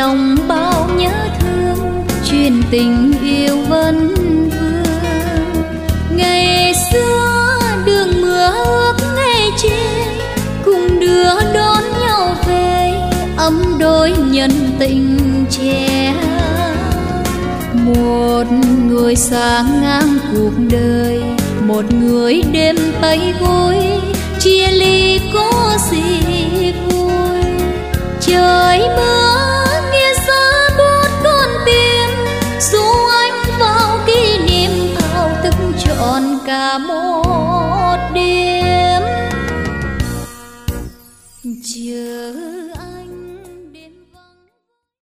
lòng bao nhớ thương, truyền tình yêu vấn vương. Ngày xưa đường mưa ước ngày chia, cùng đưa đón nhau về, ấm đôi nhân tình trẻ. Một người sáng ngang cuộc đời, một người đêm tay gối, chia ly có gì vui. Trời mưa nghe xa buốt con tim, dù anh vào kỷ niệm thao thức trọn cả mối.